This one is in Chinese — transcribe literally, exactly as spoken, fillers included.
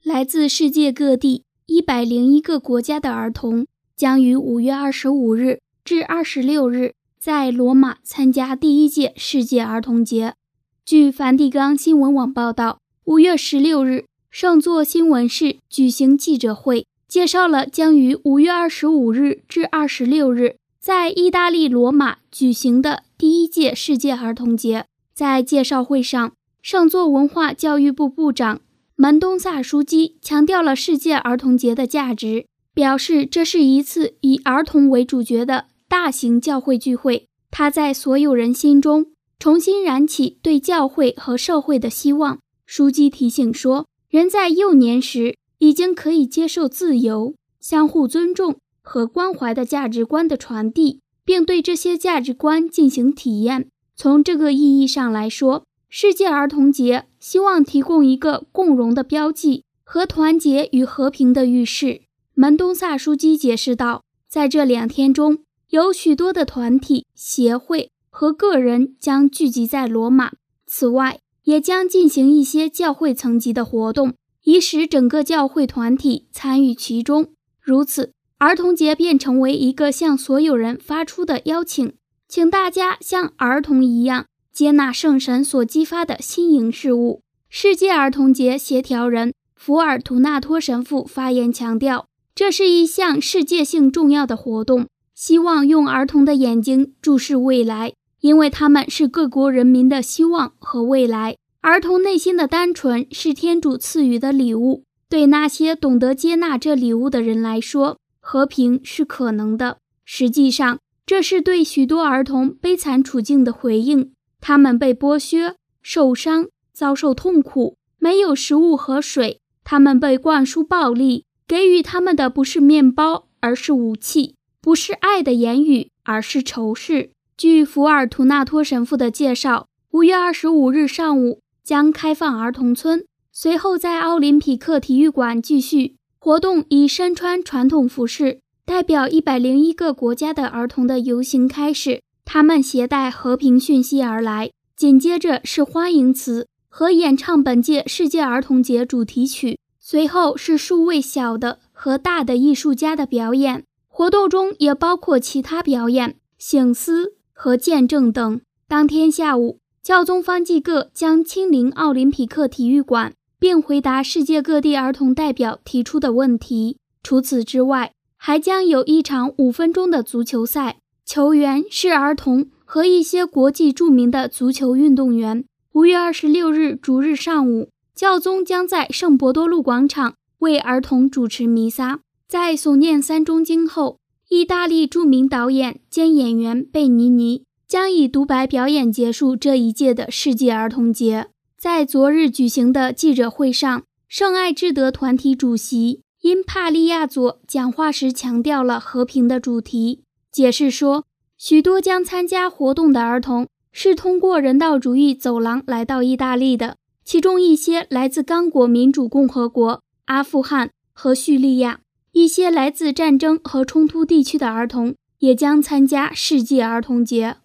来自世界各地一百零一个国家的儿童将于五月二十五日至二十六日在罗马参加第一届世界儿童节。据梵蒂冈新闻网报道，五月十六日，圣座新闻室举行记者会，介绍了将于五月二十五日至二十六日在意大利罗马举行的第一届世界儿童节。在介绍会上，圣座文化教育部部长门东萨枢机强调了世界儿童节的价值，表示这是一次以儿童为主角的大型教会聚会。他在所有人心中重新燃起对教会和社会的希望。枢机提醒说，人在幼年时已经可以接受自由、相互尊重和关怀的价值观的传递，并对这些价值观进行体验。从这个意义上来说，世界儿童节希望提供一个共荣的标记和团结与和平的预示。门东萨枢机解释道，在这两天中，有许多的团体、协会和个人将聚集在罗马，此外也将进行一些教会层级的活动，以使整个教会团体参与其中。如此，儿童节便成为一个向所有人发出的邀请，请大家像儿童一样接纳圣神所激发的新颖事物。世界儿童节协调人福尔图纳托神父发言强调，这是一项世界性重要的活动，希望用儿童的眼睛注视未来，因为他们是各国人民的希望和未来。儿童内心的单纯是天主赐予的礼物，对那些懂得接纳这礼物的人来说，和平是可能的。实际上，这是对许多儿童悲惨处境的回应，他们被剥削、受伤、遭受痛苦，没有食物和水，他们被灌输暴力，给予他们的不是面包，而是武器，不是爱的言语，而是仇视。据福尔图纳托神父的介绍，五月二十五日上午将开放儿童村，随后在奥林匹克体育馆继续。活动以身穿传统服饰代表一百零一个国家的儿童的游行开始，他们携带和平讯息而来，紧接着是欢迎词和演唱本届世界儿童节主题曲，随后是数位小的和大的艺术家的表演。活动中也包括其他表演、醒思和见证等。当天下午，教宗方济各将亲临奥林匹克体育馆，并回答世界各地儿童代表提出的问题。除此之外，还将有一场五分钟的足球赛，球员是儿童和一些国际著名的足球运动员。五月二十六日主日上午，教宗将在圣伯多禄广场为儿童主持弥撒。在诵念三钟经后，意大利著名导演兼演员贝尼尼将以独白表演结束这一届的世界儿童节。在昨日举行的记者会上，圣爱智德团体主席因帕利亚佐讲话时强调了和平的主题，解释说，许多将参加活动的儿童是通过人道主义走廊来到意大利的，其中一些来自刚果民主共和国、阿富汗和叙利亚，一些来自战争和冲突地区的儿童也将参加世界儿童节。